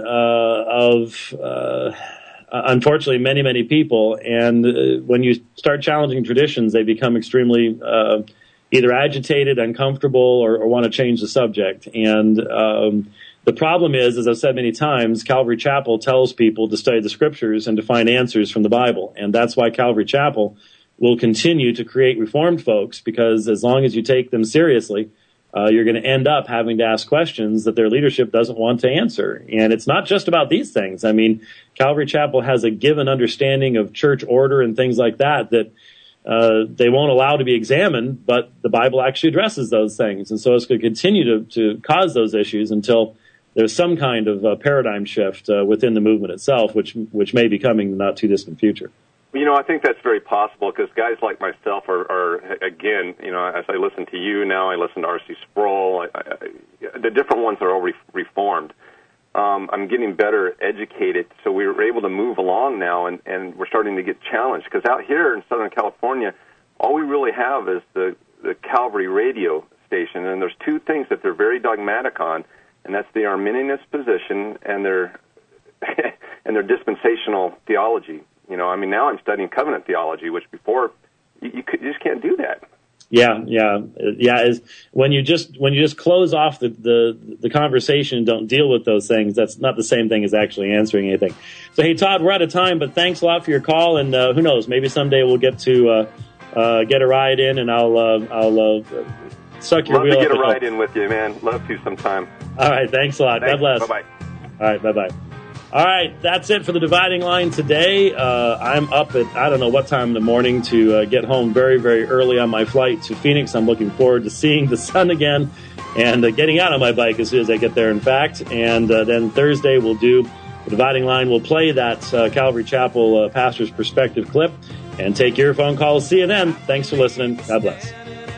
of, uh, unfortunately, many, many people. And uh, when you start challenging traditions, they become extremely uh, either agitated, uncomfortable, or, or want to change the subject. And um the problem is, as I've said many times, Calvary Chapel tells people to study the Scriptures and to find answers from the Bible. And that's why Calvary Chapel will continue to create Reformed folks, because as long as you take them seriously, uh, you're going to end up having to ask questions that their leadership doesn't want to answer. And it's not just about these things. I mean, Calvary Chapel has a given understanding of church order and things like that that uh, they won't allow to be examined, but the Bible actually addresses those things. And so it's going to continue to, to cause those issues until there's some kind of uh, paradigm shift uh, within the movement itself, which which may be coming in the not too distant future. You know, I think that's very possible because guys like myself are, are, again, you know, as I listen to you now, I listen to R C Sproul, I, I, the different ones are all re- reformed. Um, I'm getting better educated, so we were able to move along now, and, and we're starting to get challenged because out here in Southern California, all we really have is the, the Calvary radio station, and there's two things that they're very dogmatic on. And that's the Arminianist position and their and their dispensational theology. You know, I mean, now I'm studying covenant theology, which before you, you, could, you just can't do that. Yeah, yeah, yeah. Is when you just when you just close off the, the the conversation and don't deal with those things. That's not the same thing as actually answering anything. So, hey, Todd, we're out of time, but thanks a lot for your call. And uh, who knows, maybe someday we'll get to uh, uh, get a ride in, and I'll uh, I'll. Uh, Suck your Love wheel to get a up ride in with you, man. Love to sometime. All right, thanks a lot. Thanks. God bless. Bye-bye. All right, bye-bye. All right, that's it for the Dividing Line today. Uh, I'm up at, I don't know what time in the morning to uh, get home very, very early on my flight to Phoenix. I'm looking forward to seeing the sun again and uh, getting out on my bike as soon as I get there, in fact. And uh, then Thursday we'll do the Dividing Line. We'll play that uh, Calvary Chapel uh, Pastor's Perspective clip and take your phone calls. See you then. Thanks for listening. God bless.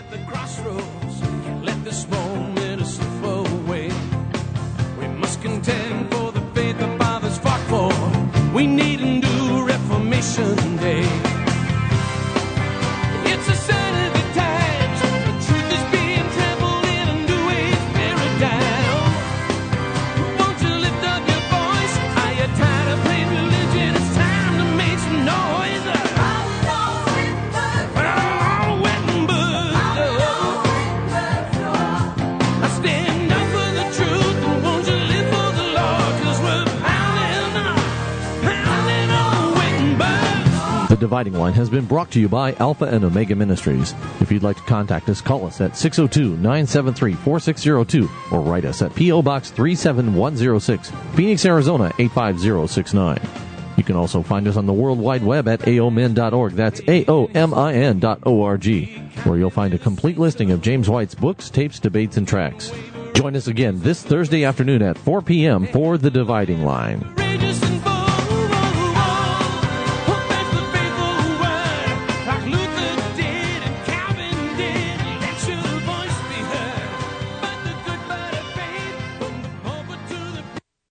We need a new Reformation Day. It's a sign of the times. The truth is being trampled in a new age paradigm. Won't you lift up your voice? Are you tired of playing religion? It's time to make some noise. Oh, Wittenberg. I stand up for the truth, and won't you live for the Lord? 'Cause we're The Dividing Line has been brought to you by Alpha and Omega Ministries. If you'd like to contact us, call us at six oh two, nine seven three, four six oh two or write us at P O. Box three seven one oh six, Phoenix, Arizona eight five zero six nine. You can also find us on the World Wide Web at A O M I N dot org. That's A O M I N dot O R G, where you'll find a complete listing of James White's books, tapes, debates, and tracks. Join us again this Thursday afternoon at four p.m. for The Dividing Line.